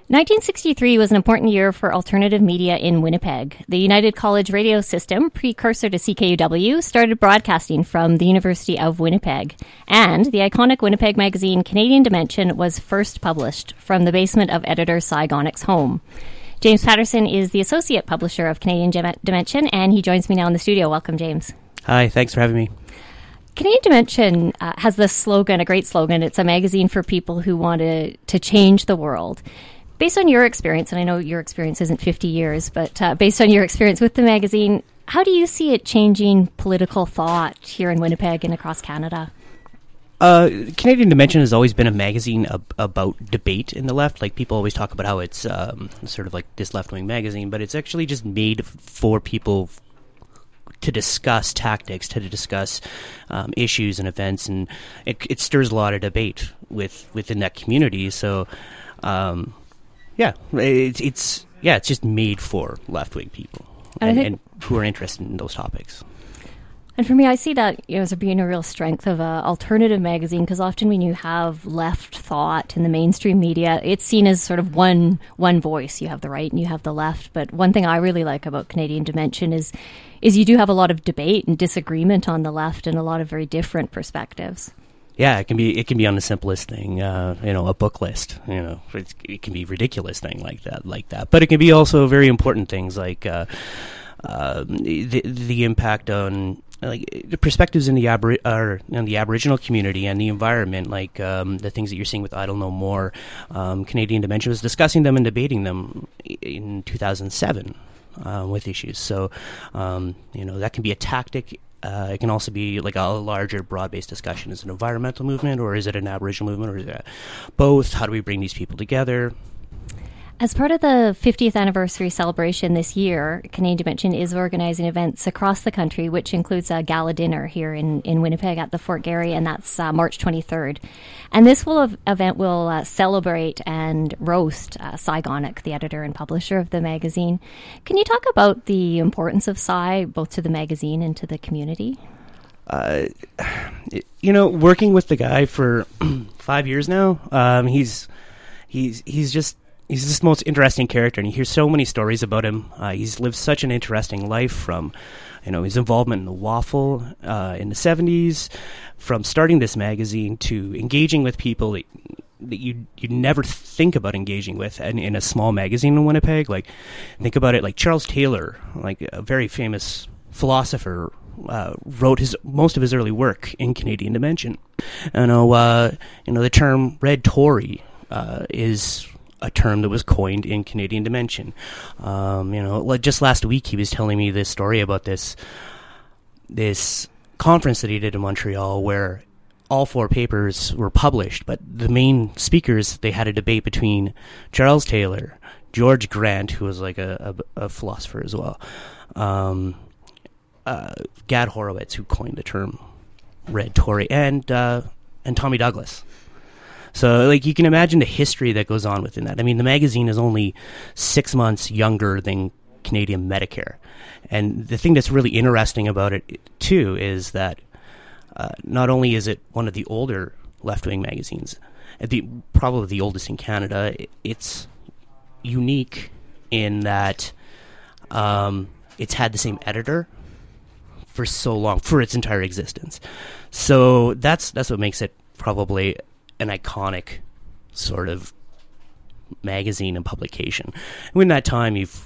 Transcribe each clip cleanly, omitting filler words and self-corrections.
1963 was an important year for alternative media in Winnipeg. The United College radio system, precursor to CKUW, started broadcasting from the University of Winnipeg. And the iconic Winnipeg magazine Canadian Dimension was first published from the basement of editor Cy Gonnick's home. James Patterson is the associate publisher of Canadian Dimension, and he joins me now in the studio. Welcome, James. Hi, thanks for having me. Canadian Dimension has this slogan, a great slogan. It's a magazine for people who want to change the world. Based on your experience, and I know your experience isn't 50 years, but based on your experience with the magazine, how do you see it changing political thought here in Winnipeg and across Canada? Canadian Dimension has always been a magazine about debate in the left. Like, people always talk about how it's sort of like this left-wing magazine, but it's actually just made for people to discuss tactics, to discuss issues and events, and it stirs a lot of debate within that community. So, it's just made for left-wing people and who are interested in those topics. And for me, I see that as being a real strength of an alternative magazine, because often when you have left thought in the mainstream media, it's seen as sort of one voice. You have the right and you have the left. But one thing I really like about Canadian Dimension is you do have a lot of debate and disagreement on the left and a lot of very different perspectives. Yeah, it can be on the simplest thing, a book list. It can be a ridiculous thing like that. But it can be also very important things like the impact on the perspectives in the Aboriginal community and the environment, like the things that you're seeing with Idle No More. Canadian Dimension was discussing them and debating them in 2007 with issues. So that can be a tactic. It can also be like a larger, broad-based discussion. Is it an environmental movement, or is it an Aboriginal movement, or is it both? How do we bring these people together? As part of the 50th anniversary celebration this year, Canadian Dimension is organizing events across the country, which includes a gala dinner here in Winnipeg at the Fort Garry, and that's March 23rd. And this event will celebrate and roast Cy Gonnick, the editor and publisher of the magazine. Can you talk about the importance of Cy, both to the magazine and to the community? Working with the guy for 5 years now, he's just the most interesting character, and you hear so many stories about him. He's lived such an interesting life, from his involvement in the Waffle in the 70s, from starting this magazine to engaging with people that you never think about engaging with in a small magazine in Winnipeg. Like, think about it, like Charles Taylor, like a very famous philosopher, wrote most of his early work in Canadian Dimension. The term Red Tory is a term that was coined in Canadian Dimension. Just last week he was telling me this story about this conference that he did in Montreal, where all 4 papers were published, but the main speakers, they had a debate between Charles Taylor, George Grant, who was like a philosopher as well, Gad Horowitz, who coined the term Red Tory, and Tommy Douglas. So, you can imagine the history that goes on within that. I mean, the magazine is only 6 months younger than Canadian Medicare. And the thing that's really interesting about it, too, is that not only is it one of the older left-wing magazines, probably the oldest in Canada, it's unique in that it's had the same editor for so long, for its entire existence. So that's what makes it probably an iconic sort of magazine and publication. And in that time, you've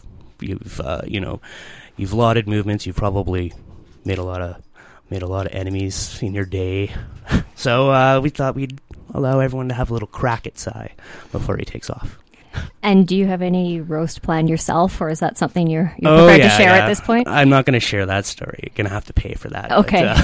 lauded movements. You've probably made a lot of enemies in your day. So we thought we'd allow everyone to have a little crack at Cy before he takes off. And do you have any roast plan yourself, or is that something you're prepared to share at this point? I'm not going to share that story. You're going to have to pay for that.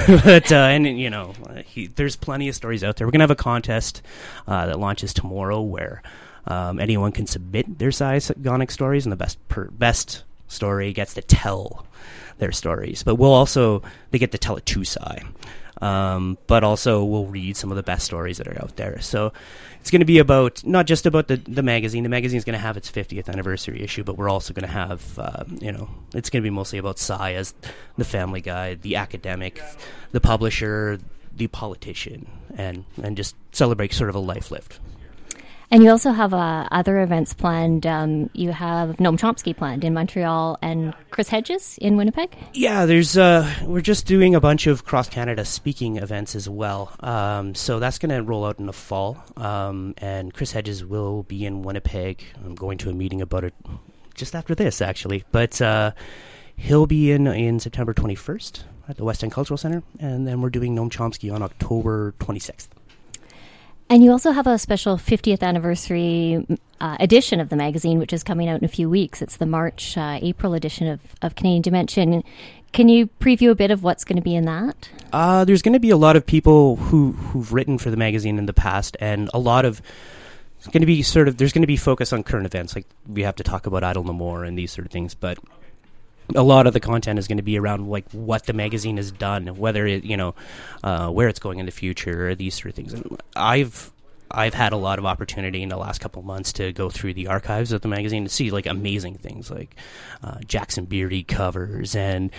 Okay. There's plenty of stories out there. We're going to have a contest that launches tomorrow where anyone can submit their Cy Gonnick stories, and the best story gets to tell their stories. But they get to tell it to Cy. But also we'll read some of the best stories that are out there. So it's going to be not just about the magazine. The magazine is going to have its 50th anniversary issue, but we're also going to have, it's going to be mostly about Cy as the family guy, the academic, the publisher, the politician, and just celebrate sort of a life lived. And you also have other events planned. You have Noam Chomsky planned in Montreal and Chris Hedges in Winnipeg? Yeah, we're just doing a bunch of cross-Canada speaking events as well. So that's going to roll out in the fall. And Chris Hedges will be in Winnipeg. I'm going to a meeting about it just after this, actually. But he'll be in September 21st at the West End Cultural Centre. And then we're doing Noam Chomsky on October 26th. And you also have a special 50th anniversary edition of the magazine, which is coming out in a few weeks. It's the March-April edition of Canadian Dimension. Can you preview a bit of what's going to be in that? There's going to be a lot of people who've written for the magazine in the past, and a lot of there's going to be focus on current events, like we have to talk about Idle No More and these sort of things, but a lot of the content is going to be around like what the magazine has done, whether it, where it's going in the future, or these sort of things. And I've had a lot of opportunity in the last couple of months to go through the archives of the magazine to see like amazing things like Jackson Beardy covers and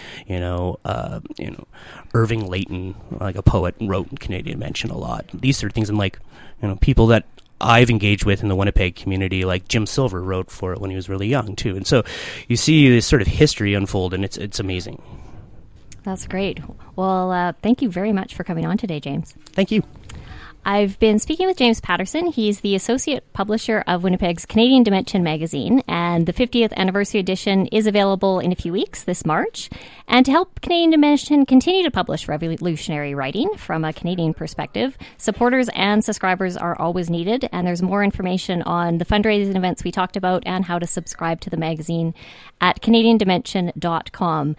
Irving Layton, like a poet, wrote in Canadian Dimension a lot. These sort of things, and like people that I've engaged with in the Winnipeg community, like Jim Silver wrote for it when he was really young too. And so you see this sort of history unfold, and it's amazing. That's great. Well, thank you very much for coming on today, James. Thank you. I've been speaking with James Patterson. He's the associate publisher of Winnipeg's Canadian Dimension magazine, and the 50th anniversary edition is available in a few weeks, this March. And to help Canadian Dimension continue to publish revolutionary writing from a Canadian perspective, supporters and subscribers are always needed, and there's more information on the fundraising events we talked about and how to subscribe to the magazine at canadiandimension.com.